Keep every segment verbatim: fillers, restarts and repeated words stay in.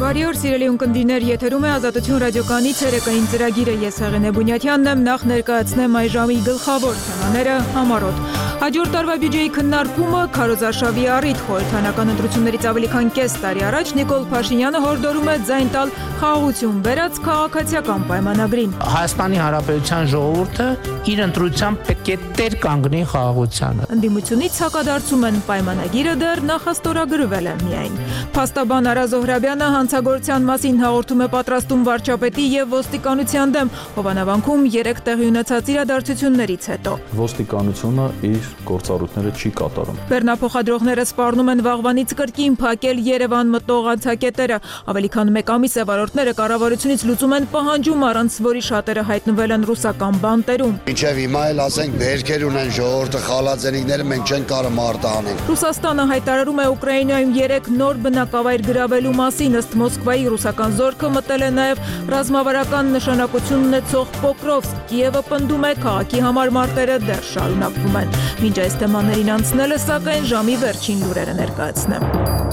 Բարի օր, սիրելի ունկնդիրներ, եթերում է Ազատություն ռադիոկայանի ցերեկային ծրագիրը։ Ես Հեղինե Բունյաթյանն եմ, նախ ներկայացնեմ այս ժամի գլխավոր թեմաները համառոտ։ Հաջորդ տարվա բյուջեի քննարկումը քարոզարշավի առիթ խորհրդանական ընտրություններից ավելի քան կես տարի առաջ Նիկոլ Փաշինյանը հորդորում է ձայն տալ խաղաղություն բերած քաղաքացիական պայմանագրին։ Հայաստանի Հանրապետության ժողովուրդը իր ընտրությամբ պետք է տեր կանգնի խաղաղությանը։ Ընդդիմությունից հակադարձում են պայմանագիրը դեռ նախաստորագրվել է միայն։ Փաստաբան Արա Զոհրաբյանը հանցագործության մասին հաղորդում է պատրաստում վարչապետի եւ ոստիկանության դեմ Հովանավանքում երեք տեղի ունեցած իրադարձություններից հետո։ Ոստիկանությունը իր գործառույթները չի կատարում։ Բեռնափոխադրողները սպառնում են վաղվանից կրկին փակել Երևան մտող անցակետերը։ Ավելի քան մեկ ամիս է վարորդները կառավարությունից լուծում են պահանջում, առանց որի շատերը հայտնվել են ռուսական բանտերում։ Մինչև հիմա էլ ասենք բերքեր ունեն ժողովուրդը խալածենիքները, մենք չենք կարող մարտահանել։ Ռուսաստանը հայտարարում է Ուկրաինայում երեք նոր բնակավայր գրավելու մասին, ըստ Մոսկվայի ռուսական զորքը մտել է նաև ռազմավարական նշանակություն ունեցող Պոկրովսկ։ Կիևը պնդում է քաղաքի համար մարտերը դեռ շարունակվում են։ Մինչ այս թեմաներին անցնելը, սակայն ժամի վերջին լուրերը ներկայացնեմ։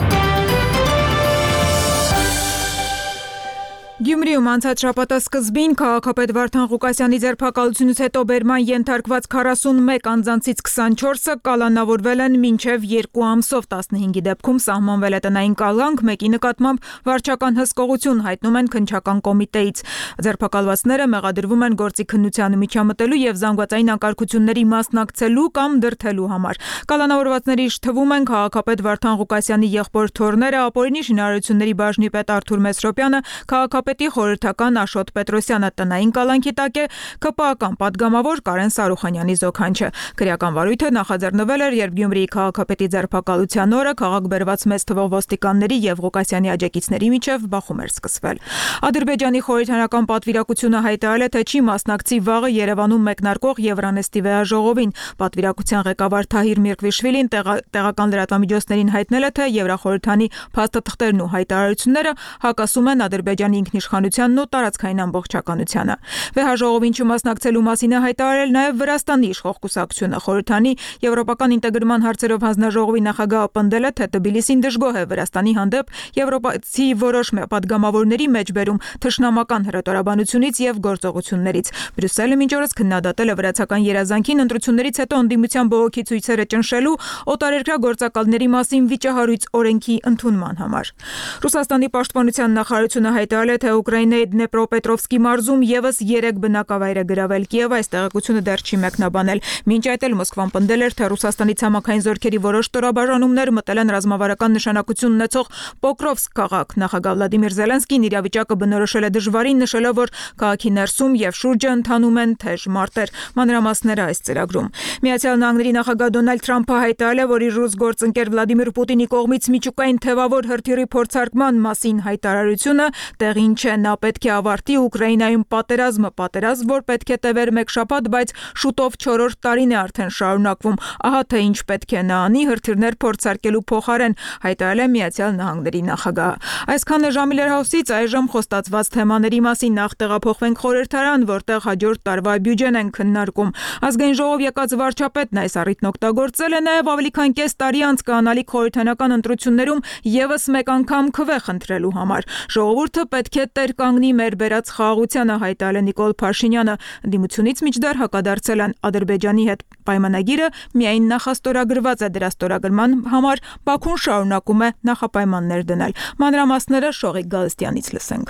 Գյումրիում անցած շաբաթը սկզբին քաղաքապետ Վարդան Ղուկասյանի ձերբակալությունից հետո բերման ենթարկված քառասունմեկ անձանցից քսանչորսը կալանավորվել են մինչև երկու ամսով, տասնհինգի դեպքում սահմանվել է տնային կալանք, մեկի նկատմամբ վարչական հսկողություն, հայտնում են քննչական կոմիտեից։ Ձերբակալվածները մեղադրվում են գործի քննությանը միջամտելու եւ զանգվածային անկարգությունների մասնակցելու կամ դրդելու համար։ Կալանավորվածների թվում են քաղաքապետ Վարդան Ղուկասյանի եղբոր թոռները, ապօրինի շինարարությունների բաժնի պետ Արթուր Մեսրոպյանը, քաղաքապետի խորհրդական Աշոտ Պետրոսյանը, տնային կալանքի տակ է ԿՊԱ-ական պատգամավոր Կարեն Սարուխանյանի զոքանչը։ Քրեական վարույթը նախաձեռնվել էր, երբ Գյումրիի քաղաքապետի ձերբակալության օրը քաղաք բերված մեծ թվով ոստիկանների եւ Ղուկասյանի աջակիցների միջև բախում էր սկսվել։ Ադրբեջանի խորհրդանական պատվիրակությունը հայտարարել է, թե չի մասնակցի վաղը Երևանում մեկնարկող Եվրանեստի վեաժողովին։ Պատվիրակության ղեկավար Թահիր Միրկվիշվիլին տեղական լրատվամիջոցներին հայտնել է, թե Եվրախորհրդանի փաստաթղթերն ու հայտարարությունները հակասում են Ադրբեջանի ինքնիշխանությանն ու տարածքային ամբողջականությանը։ Վեհաժողովին չմասնակցելու մասին է հայտարարել նաև Վրաստանի իշխող կուսակցությունը։ Խորհրդանի եվրոպական ինտեգրման հարցերով հանձնաժողովի նախագահը պնդել է, թե Թբիլիսին դժգոհ է Վրաստանի հանդեպ եվրոպացի որոշ պատգամավորների մեջբերում թշնամական հրետորաբանությունից եւ գործողություններից։ Բրյուսելը մինչ օրս քննադատել է վրացական երազանքին ընտրություններից հետո ընդդիմության բողոքի ցույցերը ճնշելու օտարերկրյա գործակալների մասին վիճահարույց օրենքի ընդունման համար։ Ռուսաստանի պաշտպանության նախարարությունը հայտարարել է, թե Ուկրաինայի Դնեպրոպետրովսկի մարզում եւս երեք բնակավայր է գրավել։ Կիևը այս տեղեկությունը դեռ չի մեկնաբանել։ Մինչ այդ էլ Մոսկվան պնդել էր, թե Ռուսաստանի ցամաքային զորքերի որոշ ստորաբաժանումներ մտել են ռազմավարական նշանակություն ունեցող Պոկրովսկ քաղաք։ Նախագահ Վլադիմիր Զելենսկին իրավիճակը բնորոշել է դժվարին, նշելով, որ քաղաքի ներսում եւ շուրջը ընթանում են թեժ մարտեր։ Մանրամասները այս ծրագրում։ Միացյալ Նահանգների նախագահ Դոնալդ Թրամփը հայտարարել է, որ իր ռուս գործընկեր Վլադիմիր Պուտինի կողմից միջուկային թևավոր հրթիռի փորձարկման մասին հայտարարությունը տեղին չէ։ Նա պետք է ավարտի Ուկրաինայում պատերազմը, պատերազմ, որ պետք է տևեր մեկ շաբաթ, բայց շուտով չորրորդ տարին է արդեն շարունակվում։ Ահա թե ինչ պետք է նա անի հրթիռներ փորձարկելու փոխարեն, հայտարարել է Միացյալ Նահանգների նախագահը։ Այսքանը Ժամիլեր Հաուսից, այժմ խոստացված թեմաների մասին նախ տեղափոխվենք խորհրդարան, որտեղ հաջորդ տարվա բյուջեն են քննարկում։ Ազգային ժողով եկած վարչապետն այս առիթն օգտագործել է նաև ավելի քան կես տարի անց կանալիք խորհրդանական ընտրություններում եւս մեկ անգամ քվե խնդրելու համար։ Ժողովուրդը պետք է տեր կանգնի մեր բերած խաղաղությանը, հայտարարել է Նիկոլ Փաշինյանը։ Ընդդիմությունից մինչդեռ հակադարձել են Ադրբեջանի հետ պայմանագիրը միայն նախաստորագրված է, դրա ստորագրման համար Բաքուն շարունակում է նախապայմաններ դնել։ Մանրամասները Շողիկ Գալստյանից լսենք։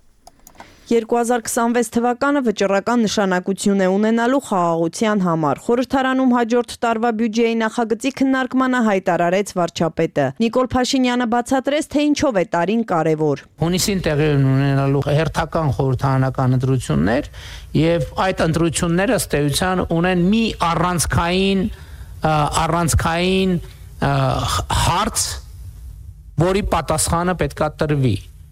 երկու հազար քսանվեց թվականը վճռական նշանակություն է ունենալու խաղաղության համար։ Խորհրդարանում հաջորդ տարվա բյուջեի նախագծի քննարկմանը հայտարարեց վարչապետը։ Նիկոլ Փաշինյանը բացատրեց, թե ինչով է տարին կարևոր։ Հունիսին տեղի ունենալու հերթական խորհրդարանական ընտրություններ եւ այդ ընտրությունները ըստ էության ունեն մի առանցքային առանցքային հարց, որի պատասխանը պետքա տրվի։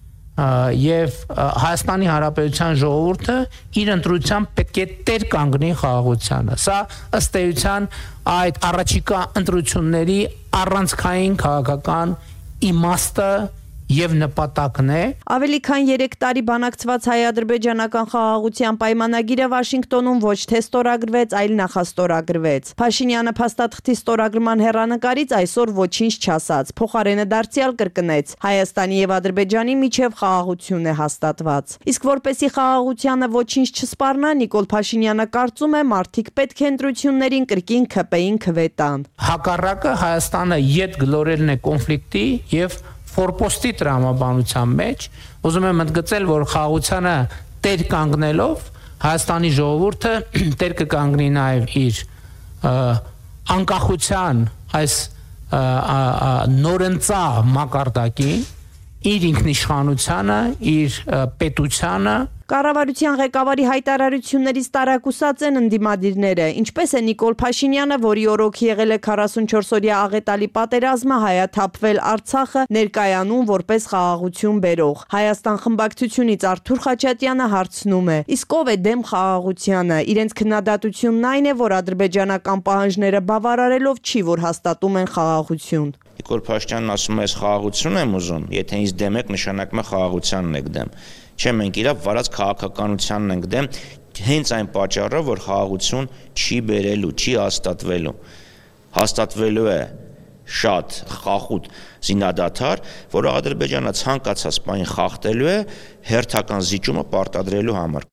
Եվ Հայաստանի Հանրապետության ժողովուրդը իր ընտրությամբ պետք է տեր կանգնի խաղաղությանը։ Սա ըստ էության այդ առաջիկա ընտրությունների առանցքային քաղաքական իմաստը եւ նպատակն է Ավելի քան երեք տարի բանակցված հայ-ադրբեջանական խաղաղության պայմանագիրը Վաշինգտոնում ոչ թե ստորագրվեց, այլ նախաստորագրվեց։ Փաշինյանը փաստաթղթի ստորագրման հեռանկարից այսօր ոչինչ չասաց, փոխարենը դարձյալ կրկնեց. Հայաստանի եւ Ադրբեջանի միջև խաղաղություն է հաստատված։ Իսկ որպեսի խաղաղությանը ոչինչ չսպառնա, Նիկոլ Փաշինյանը կարծում է մարդիկ պետք է ընտրություններին կրկին քպեին քվետան։ Հակառակը Հայաստանը յետ գլորելն է կոնֆլիկտի եւ Ֆորպոստի տրամաբանության մեջ ուզում եմ ընդգծել, որ խաղաղությանը տեր կանգնելով Հայաստանի ժողովուրդը տեր կկանգնի նաև իր անկախության այս նորընծա մակարդակին, իր ինքնիշխանությանը, իր պետությանը Կառավարության ղեկավարի հայտարարություններից տարակուսած են ընդդիմադիրները, ինչպես է Նիկոլ Փաշինյանը, որի օրոք եղել է քառասունչորս-օրյա աղետալի պատերազմը, հայաթափվել Արցախը ներկայանում որպես խաղաղություն բերող։ Հայաստան խմբակցությունից Արթուր Խաչատյանը հարցնում է. իսկ ով է դեմ խաղաղությանը։ Իրենց քննադատությունն այն է, որ ադրբեջանական պահանջները բավարարելով չի, որ հաստատում են խաղաղություն։ Նիկոլ Փաշինյանն ասում է, ես խաղաղություն եմ ուզում, եթե ինձ դեմ եք, նշանակում է խաղաղությանն եք դեմ։ Չէ, մենք իրավ վարած քաղաքականությանն ենք դեմ, հենց այն պատճառով, որ խաղաղություն չի բերելու, չի հաստատվելու։ Հաստատվելու է շատ խախուտ զինադադար, որը Ադրբեջանը ցանկացած բան խախտելու է հերթական զիջումը պարտադրելու համար։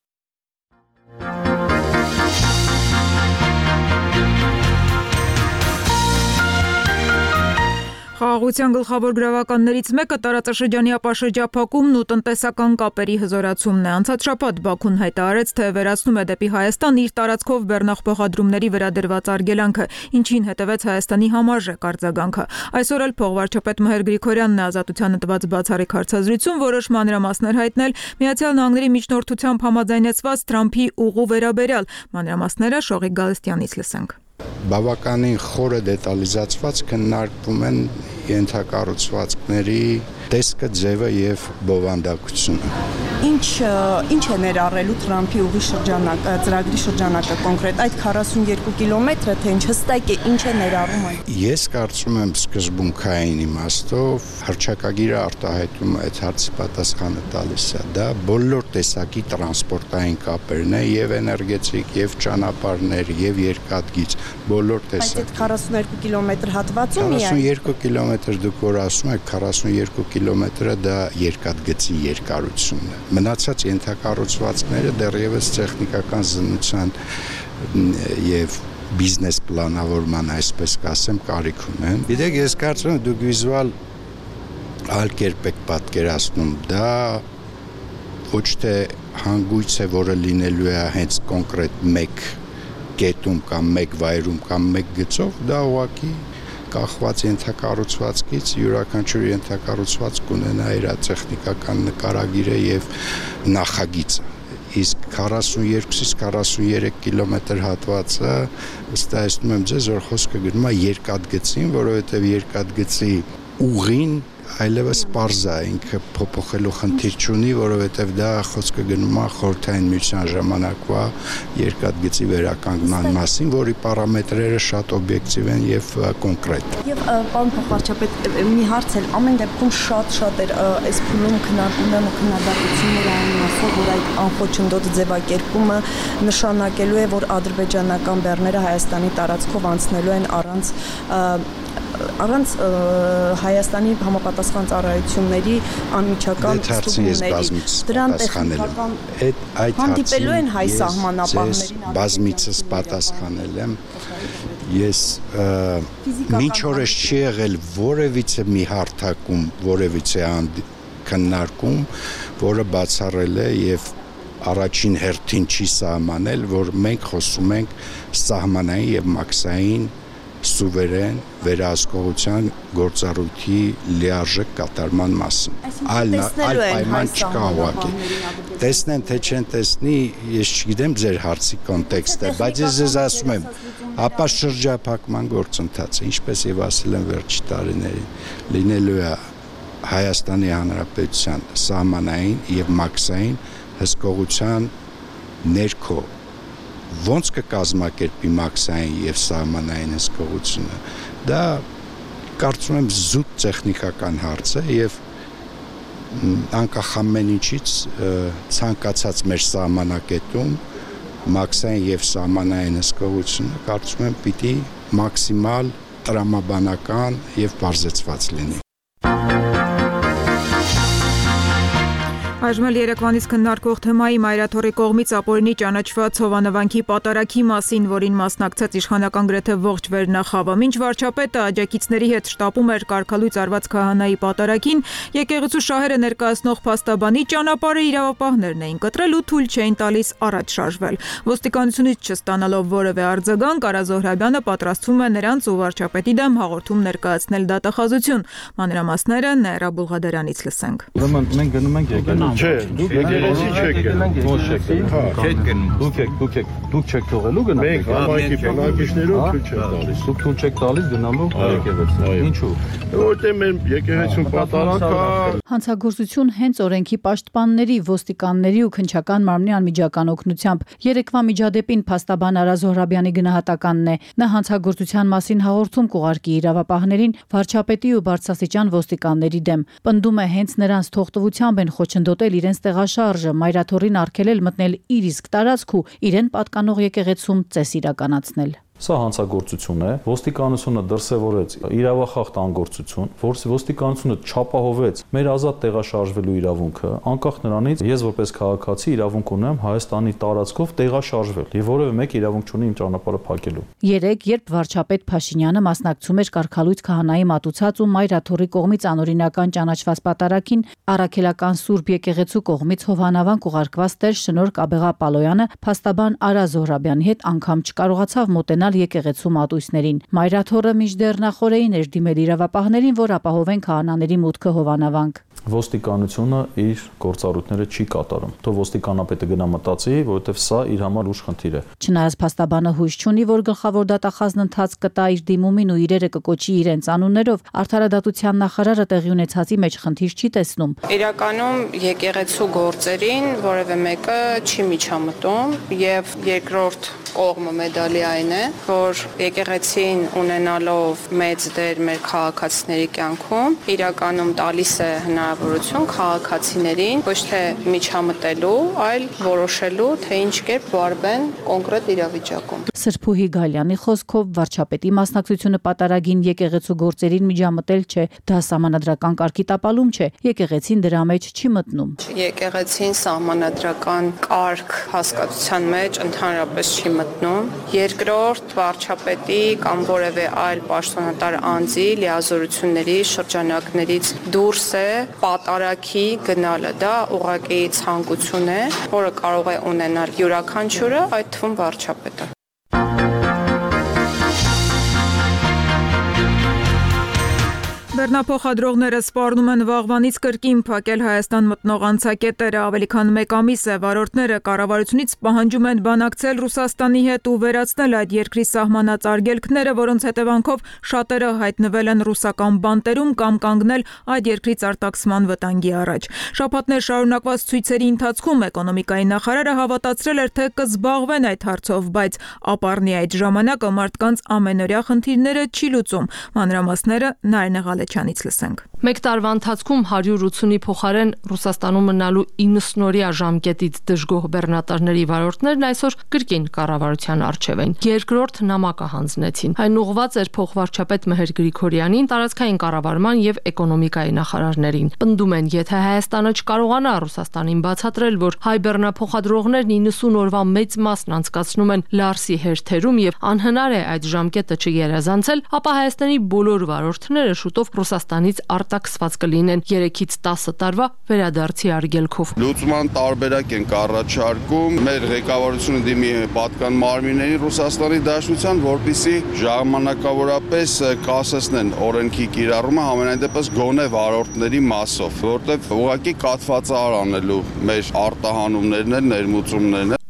Խաղաղության գլխավոր գրավականներից մեկը տարածաշրջանի ապաշրջափակումն ու տնտեսական կապերի հզորացումն է։ Անցած շաբաթ Բաքուն հայտարարեց, թե վերացնում է դեպի Հայաստան իր տարածքով բեռնախփոխադրումների վրա դրված արգելանքը, ինչին հետևեց Հայաստանի համարժեք արձագանքը։ Այսօր էլ փողվարչապետ Մհեր Գրիգորյանն է Ազատությանը տված բացառիկ հարցազրույցում որոշ մանրամասներ հայտնել Միացյալ Նահանգների միջնորդությամբ համաձայնեցված Թրամփի ուղու վերաբերյալ։ Մանրամասները Շողիկ Գալստյանից լսենք։ Բավականին խորը դետալիզացված քննարկվում են ենթակառուցվածքների տեսքը, ձևը եւ բովանդակությունը։ Ինչ ինչ է ներառելու Թրամփի ուղի շրջանակը, ծրագրի շրջանակը կոնկրետ այդ քառասունյոթ կիլոմետրը, թե ինչ հստակ է, ինչ է ներառում այն։ Ես կարծում եմ սկզբունքային իմաստով հռչակագիրը արտահայտում այդ հարցի պատասխանը տալիս է։ Դա բոլոր տեսակի տրանսպորտային կապերն է, եւ էներգետիկ, եւ ճանապարհներ, եւ երկաթգիծ, բոլոր տեսակ։ Այդ քառասունյոթ կիլոմետր հատվածում միայն քառասունյոթ կիլոմետր դուք որ ասում եք քառասունյոթ կիլոմետրը դա երկաթգծի երկարությունն է։ Մնացած ենթակառուցվածքները դեռևս տեխնիկական զննության եւ բիզնես պլանավորման, այսպես կասեմ, կարիք ունեն։ Գիտեք, ես կարծում եմ դուք վիզուալ այլ կերպ եք պատկերացնում, դա ոչ թե հանգույց է, որը լինելու է հենց կոնկրետ մեկ կետում կամ մեկ վայրում կամ մեկ գծով, դա ուղղակի կախված ենթակառուցվածքից յուրաքանչյուր ենթակառուցվածք ունենա իր տեխնիկական նկարագիրը եւ նախագիծը։ Իսկ քառասունյոթից քառասունյոթ կիլոմետր հատվածը վստահեցնում եմ ձեզ, որ խոսքը գնում է երկաթգծին, որովհետեւ երկաթգծի ուղին այլևս պարզ է, ինքը փոփոխելու խնդիր չունի, որովհետև դա խոսքը գնում է Խորհրդային Միության ժամանակվա երկաթգծի վերականգնման մասին, որի պարամետրերը շատ օբյեկտիվ են եւ կոնկրետ։ Եվ պարոն փոխվարչապետ, մի հարց էլ, ամեն դեպքում շատ-շատ էր այս փուլում քննարկումներն ու քննադատությունները այն մասով, որ այդ անխոչնդոտ ձևակերպումը նշանակելու է, որ ադրբեջանական բեռները Հայաստանի տարածքով անցնելու են առանց առանց Հայաստանի համապատասխան ծառայությունների անմիջական ստուգումների դրան տեխնիկական այդ հանդիպելու են հայ սահմանապահներին բազմիցս պատասխանել եմ ես մինչ օրս չի եղել որևիցե մի հարթակում որևիցե քննարկում որը բացառել է եւ առաջին հերթին չի սահմանել որ մենք խոսում ենք սահմանային եւ մաքսային սուվերեն վերահսկողության գործառույթի լիարժեք կատարման մասին։ Այլ այլ պայման չկա ուղղակի։ Տեսնեն թե չեն տեսնի, ես չգիտեմ ձեր հարցի կոնտեքստը, բայց ես ձեզ ասում եմ, ապա շրջափակման գործընթացը, ինչպես եւ ասել եմ վերջի տարիներին, լինելու է Հայաստանի Հանրապետության սահմանային եւ մաքսային հսկողության ներքո ոնց կկազմակերպի մաքսային եւ սահմանային հսկողությունը դա կարծում եմ զուտ տեխնիկական հարց է եւ անկախ ամեն ինչից ցանկացած մեր սահմանակետում մաքսային եւ սահմանային հսկողությունը կարծում եմ պիտի մաքսիմալ տրամաբանական եւ բարձրացված լինի։ Այժմ երեկվանից քննարկվող թեմայի Մայրաթորի կողմից ապօրինի ճանաչված հովանավանքի պատարագի մասին, որին մասնակցեց իշխանական գրեթե ողջ վերնախավը։ Մինչ վարչապետը աջակիցների հետ շտապում էր կարգալույց արված քահանայի պատարագին, եկեղեցու շահերը ներկայացնող փաստաբանի ճանապարհը իրավապահներն էին կտրել ու թույլ չէին տալիս առաջ շարժվել։ Ոստիկանությունից չստանալով որևէ արձագանք, Արա Զոհրաբյանը պատրաստվում է նրանց ու վարչապետի դեմ հաղորդում ներկայացնել դատախազություն։ Մանրամասները Նաիրա Բուլղադարյանից լսենք։ Ուրեմն մենք գնում ենք եկեղեցի Չէ, դուք եկեղեցի չեք գնում։ Ոչ չեք գնում։ Չեք գնում։ Դուք եք, դուք եք, դուք չեք թողելու գնալ։ Մենք համայնքի բնակիչներով թույլ չենք տալիս։ Դուք թույլ չեք տալիս գնալու եկեղեցի։ Ինչու՞։ Որտեղ մեր եկեղեցուն պատարանք կա։ Հանցագործություն հենց օրենքի պաշտպանների, ոստիկանների ու քննչական մարմնի անմիջական օգնությամբ երեկվա միջադեպին փաստաբան Արա Զոհրաբյանի գնահատականն է։ Նա հանցագործության մասին հաղորդում կուղարկի իրավապահներին, վարչապետի ու բարձրաստիճան ոստիկանների դեմ։ Պնդում է հենց նրանց թողտվությամբ են խոչընդոտել իրենց տեղաշարժը, Մայրաթորին արգելել մտնել իր իսկ տարածք ու իրեն պատկանող եկեղեցում ծես իրականացնել։ Սա հանցագործություն է, ոստիկանությունը դրսևորեց իրավախախտ անգործություն, որ ոստիկանությունը չապահովեց մեր ազատ տեղաշարժվելու իրավունքը, անկախ նրանից ես որպես քաղաքացի իրավունք ունեմ Հայաստանի տարածքով տեղաշարժվել եւ որևէ մեկ իրավունք չունի իմ ճանապարհը փակելու։ Երեկ, երբ վարչապետ Փաշինյանը մասնակցում էր կարգալույց քահանայի մատուցած ու Մայրաթորի կողմից անօրինական ճանաչված պատարագին, Առաքելական Սուրբ եկեղեցու կողմից հովանավանք ուղարկված Տեր Շնորհք Աբեղա Պալոյանը փաստաբան Արա Զոհրաբյանի հետ անգամ չկարողացավ մոտենալ եկեղեցու մատույցներին։ Մայրաթորը մինչդեռ նախորդին էր դիմել իրավապահներին, որ ապահովեն քահանաների մուտքը հովանավանք։ Ոստիկանությունը իր գործառույթները չի կատարում։ Թող ոստիկանապետը գնա մտածի, որովհետև սա իր համար ուժ խնդիր է։ Չնայած փաստաբանը հույս չունի, որ գլխավոր դատախազն ընթաց կտա իր դիմումին ու իրերը կկոչի իրենց անուններով, արդարադատության նախարարը տեղի ունեցածի մեջ խնդիր չի տեսնում։ Իրականում եկեղեցու գործերին որևէ մեկը չի միջամտում եւ երկրորդ կողմը մեդալի այն է, որ եկեղեցին ունենալով մեծ դեր մեր քաղաքացիների կյանքում, իրականում տալիս է հնարավորություն քաղաքացիներին ոչ թե միջամտելու, այլ որոշելու, թե ինչ կերպ վարվեն կոնկրետ իրավիճակում։ Սրբուհի Գալյանի խոսքով վարչապետի մասնակցությունը պատարագին եկեղեցու գործերին միջամտել չէ, դա սահմանադրական կարգի տապալում չէ, եկեղեցին դրա մեջ չի մտնում։ Եկեղեցին սահմանադրական կարգ հասկացության մեջ ընդհանրապես չի մտնում։ Երկրորդ, վարչապետի կամ որևէ այլ պաշտոնատար անձի լիազորությունների շրջանակներից դուրս է պատարագի գնալը։ Դա ուղղակի ցանկություն է, որը կարող է ունենալ յուրաքանչյուրը, այդ թվում վարչապետը։ Բեռնափոխադրողները սպառնում են վաղվանից կրկին փակել Հայաստան մտնող անցակետերը, ավելի քան մեկ ամիս է վարորդները կառավարությունից պահանջում են բանակցել Ռուսաստանի հետ ու վերացնել այդ երկրի սահմանած արգելքները, որոնց հետևանքով շատերը հայտնվել են ռուսական բանտերում կամ կանգնել այդ երկրից արտաքսման վտանգի առաջ։ Շաբաթներ շարունակված ցույցերի ընթացքում էկոնոմիկայի նախարարը հավատացրել էր, թե կզբաղվեն այդ հարցով, բայց ապառնի այդ ժամանակը մարդկանց ամենօրյա խնդիրները չի լուծում։ Մանրամասները Նարինե Չանից լսենք։ Մեկ տարվա ընթացքում հարյուր ութունի փոխարեն Ռուսաստանում մնալու իննսունօրյա ժամկետից դժգոհ բեռնատարների վարորդներն այսօր կրկին կառավարության առջև են։ Երկրորդ նամակը հանձնեցին։ Այն ուղղված էր փոխվարչապետ Մեհեր Գրիգորյանին, տարածքային կառավարման եւ էկոնոմիկայի նախարարներին։ Պնդում են, եթե Հայաստանը չկարողանա Ռուսաստանին բացատրել, որ հայ բեռնափոխադրողներն իննսուն օրվա մեծ մասն անցկացնում են Լարսի հերթերում եւ անհնար է այդ ժամկետը չգերազանցել, ապա Հայաստանի բոլոր վարորդները շուտով Ռուսաստանից արտաքսված կլինեն երեքից տասը տարվա վերադարձի արգելքով։ Լուծման տարբերակ են առաջարկում մեր ղեկավարությունը դիմի պատկան մարմիններին Ռուսաստանի Դաշնության, որպեսզի ժամանակավորապես կասեցնեն օրենքի կիրառումը համենայն դեպս գոնե վարորդների մասով, որտեղ ուղղակի կաթվածահար անելու մեր արտահանումներն են, ներմուծումներն են։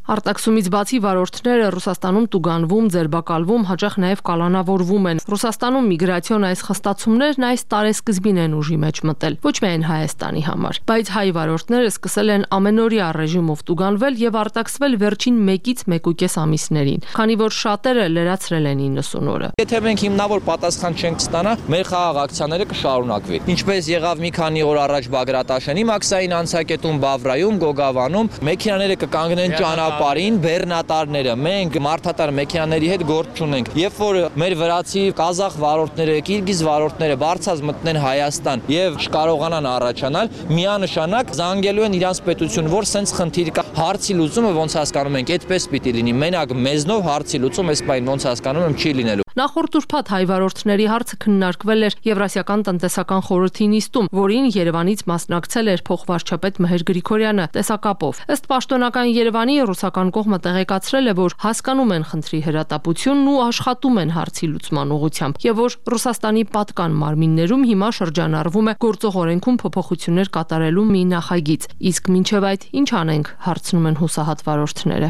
Արտաքսումից բացի վարորդները Ռուսաստանում տուգանվում, ձերբակալվում, հաճախ նաև կալանավորվում են։ Ռուսաստանում միգրացիոն այս խստացումներն այս տարեսկզբին են ուժի մեջ մտել, ոչ միայն Հայաստանի համար, բայց հայ վարորդները սկսել են ամենօրյա ռեժիմով տուգանվել եւ արտաքսվել վերջին մեկից մեկուկես ամիսներին, քանի որ շատերը լրացրել են իննսուն օրը։ Եթե մենք հիմնավոր պատասխան չենք ստանա, մեր խաղաղ ակցիաները կշարունակվի։ Ինչպես եղավ մի քանի օր առաջ Բագրատաշենի մաքսային անցակետում, Բավրայում, Գոգավանում, մեքենաները կկանգնեն ճանապարհին, բեռնատարները։ Մենք մարդատար մեքենաների հետ գործ չունենք։ Երբ որ մեր վրացի, կազախ վարորդները, կիրգիզ վարորդները բարձած մտնեն Հայաստան եւ չկարողանան առաջանալ, միանշանակ զանգելու են իրանց պետություն, որ սենց խնդիր կա։ Հարցի լուծումը ոնց հասկանում ենք, այդպես պիտի լինի։ Մենակ մեզնով հարցի լուծում այս բան ոնց հասկանում եմ չի լինելու։ Նախորդ ուրբաթ հայ վարորդների հարցը քննարկվել էր Եվրասիական տնտեսական խորհրդի նիստում, որին Երևանից մասնակցել էր փոխվարչապետ Մհեր Գրիգորյանը տեսակապով։ Ըստ պաշտոնական Երևանի, ռուսական կողմը տեղեկացրել է, որ հասկանում են խնդրի հրատապությունն ու աշխատում են հարցի լուծման ուղղությամբ, եւ որ Ռուսաստանի պատկան մարմիններում հիմա շրջանառվում է գործող օրենքում փոփոխություններ կատարելու մի նախագիծ։ Իսկ մինչև այդ ինչ անենք, հարցնում են հուսահատ վարորդները։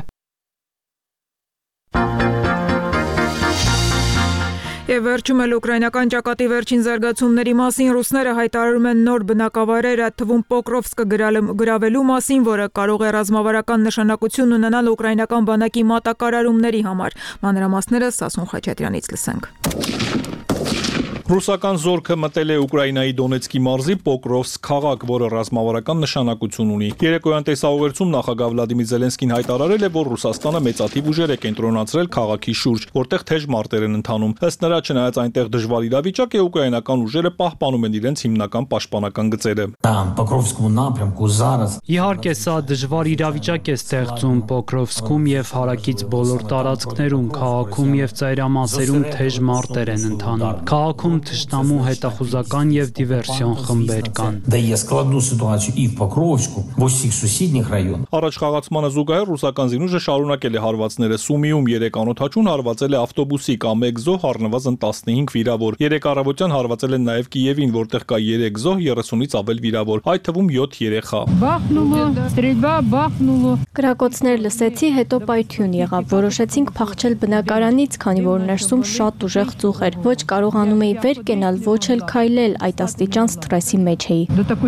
Եվ վերջում էլ ուկրաինական ճակատի վերջին զարգացումների մասին ռուսները հայտարարում են նոր բնակավայրեր, այդ թվում Պոկրովսկը գրավելու մասին, որը կարող է ռազմավարական նշանակություն ունենալ ուկրաինական բանակի մատակարարումների համար։ Մանրամասները Սասուն Խաչատրյանից լսենք։ Ռուսական զորքը մտել է Ուկրաինայի Դոնեցկի մարզի Պոկրովսկ քաղաք, որը ռազմավարական նշանակություն ունի։ Երեկոյան տեսահաղորդում նախագահ Վլադիմիր Զելենսկին հայտարարել է, որ Ռուսաստանը մեծաթիվ ուժեր է կենտրոնացրել քաղաքի շուրջ, որտեղ թեժ մարտեր են ընթանում։ Ըստ նրա, չնայած այնտեղ դժվար իրավիճակ է, ուկրաինական ուժերը պահպանում են իրենց հիմնական պաշտպանական գծերը։ Իհարկե, սա դժվար իրավիճակ է ստեղծում Պոկրովսկում եւ հարակից բոլոր տարածքներում, քաղաքում եւ ծայրամասերում թեժ մարտեր են ընթանում։ Քաղաքում թշնամու հետախուզական եւ դիվերսիոն խմբեր կան։ Առաջխաղացմանը զուգահեռ ռուսական զինուժը շարունակել է հարվածները Սումիում երեք անօդաչուն հարվածել է ավտոբուսի կամ մեկ զոհ, առնվազն տասնհինգ վիրավոր։ Երեք առավոտյան հարվածել են նաեւ Կիևին, որտեղ կա երեք զոհ, երեսունից ավել վիրավոր, այդ թվում յոթ երեխա։ Կրակոցներ լսեցի, հետո պայթյուն եղավ։ Որոշեցինք փախչել բնակարանից, քանի որ ներսում շատ ուժեղ ծուխ էր։ Ոչ կարողանում էի վեր կենալ, ոչ էլ քայլել, այդ աստիճան սթրեսի մեջ էի։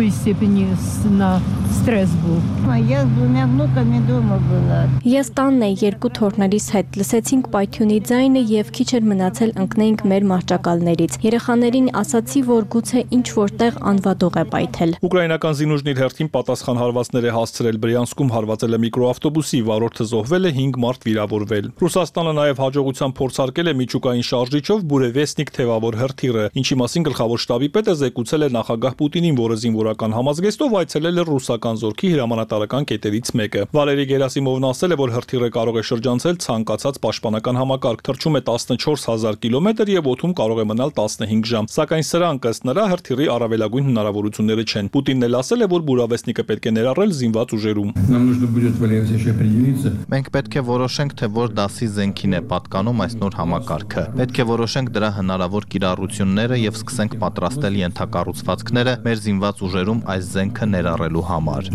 Ես տանն էի երկու թոռներիս հետ, լսեցինք պայթյունի ձայնը եւ քիչ էր մնացել ընկնեինք մեր մահճակալներից։ Երեխաներին ասացի, որ գուցե ինչ որտեղ անվադող է պայթել։ Ուկրաինական զինուժն իր հերթին պատասխան հարվածներ է հասցրել Բրյանսկում հարվածել է միկրոավտոբուսի, վարորդը զոհվել է, հինգ մարդ վիրավորվել։ Ռուսաստանը նաեւ հաջողությամբ փորձարկել է միջուկային շարժիչով Բուրևեսնիկ թևավոր հրթիռը, ինչի մասին գլխավոր շտաբի պետը զեկուցել է նախագահ Պուտինին, որը զինվորական համազգեստով այցելել է ռուսական զորքի հրամանատարական կետերից մեկը։ Վալերի Գերասիմովն ասել է, որ հրթիռը կարող է շրջանցել ցանկացած պաշտպանական համակարգ, թռչում է տասնչորս հազար կիլոմետր եւ օդում կարող է մնալ տասնհինգ ժամ։ Սակայն սրանք ըստ նրա հրթիռի առավելագույն հնարավորությունները չեն։ Պուտինն էլ ասել է, որ Բուրավեսնիկը պետք է ներառել զինված ուժերում։ Մենք պետք է որոշենք, թե որ դասի զենքին է պատկանում այս նոր համակարգը։ Պետք է որոշենք դրա հնարավոր կիրառությունները եւ սկսենք պատրաստել ենթակառուցվածքները մեր զինված ուժերում այս զենքը ներառելու համար։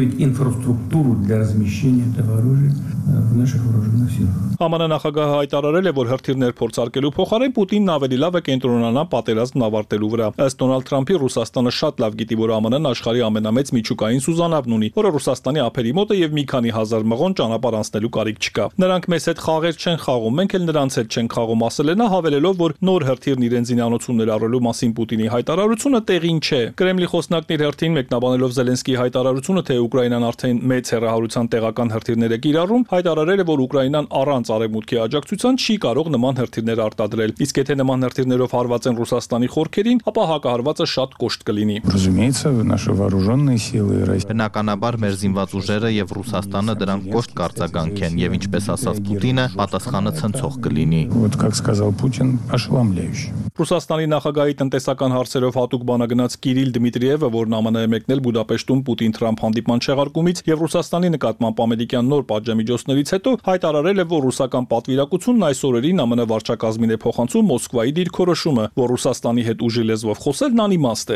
ԱՄՆ նախագահը հայտարարել է, որ հրթիռներ փորձարկելու փոխարեն Պուտինն ավելի լավ է կենտրոնանա պատերազմն ավարտելու վրա։ Ըստ Դոնալդ Թրամփի Ռուսաստանը շատ լավ գիտի, որ ԱՄՆ-ն աշխարհի ամենամեծ միջուկային սուզանավն ունի, որը Ռուսաստանի ափերի մոտ է եւ մի քանի հազար մղոն ճանապարհ անցնելու կարիք չկա։ Նրանք մեզ հետ խաղեր չեն խաղում, մենք էլ նրանց հետ չենք խաղում, ասել է նա, հավելելով, որ նոր հրթիռն իրեն զինանոցում ներառելու մասին Պուտինի հայտարարությունը տեղին չէ։ Կրեմլի խոսնակն իր հերթին մեկնաբանելով Զելենսկիի հայտարարությունը, թե Ուկրաինան արդեն մեծ հեռահարության տեղական հրթիռներ է կիրառում, հայտարարել է, որ Ուկրաինան առանց արևմուտքի աջակցության չի կարող նման հրթիռներ արտադրել։ Իսկ եթե նման հրթիռներով հարվածեն Ռուսաստանի խորքերին, ապա հակահարվածը շատ կոշտ կլինի։ Բնականաբար մեր զինված ուժերը եւ Ռուսաստանը դրանք կոշտ կարձագանք են եւ ինչպես ասաց Պուտինը, պատասխանը ցնցող կլինի։ Ռուսաստանի նախագահի տնտեսական հարցերով հատուկ բանագնաց Կիրիլ Դմիտրիևը, որն ԱՄՆ է մեկնել Բուդապեշտում Պուտին-Թրամփ հանդիպման չեղարկումից եւ Ռուսաստանի նկատմամբ ամերիկյան նոր պատժամիջոց հերոսներից հետո հայտարարել է, որ ռուսական պատվիրակությունն այս օրերին ԱՄՆ վարչակազմին է փոխանցում Մոսկվայի դիրքորոշումը, որ Ռուսաստանի հետ ուժի լեզվով խոսելն անիմաստ է։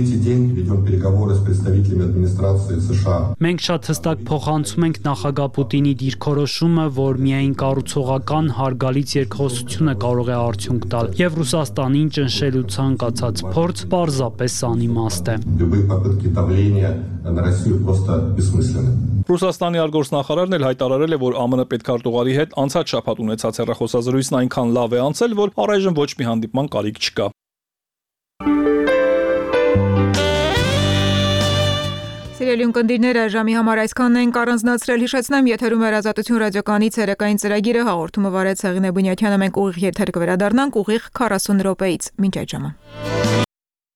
Մենք շատ հստակ փոխանցում ենք նախագահ Պուտինի դիրքորոշումը, որ միայն կառուցողական հարգալից երկխոսությունը կարող է արդյունք տալ, եւ Ռուսաստանին ճնշելու ցանկացած փորձ պարզապես անիմաստ է։ Ռուսաստանի արտգործնախարարն էլ հայտարարել է, որ ԱՄՆ պետքարտուղարի հետ անցած շաբաթ ունեցած հեռախոսազրույցն այնքան լավ է անցել, որ առայժմ ոչ մի հանդիպման կարիք չկա։ Սիրելի ունկնդիրները, ժամի համար այսքանն ենք առանձնացրել, հիշեցնեմ, եթերում էր Ազատություն ռադիոկայանի ցերեկային ծրագիրը, հաղորդումը վարեց Հեղինե Բունյաթյանը, մենք ուղիղ եթեր կվերադառնանք ուղիղ քառասուն րոպեից, մինչ այդ ժամը։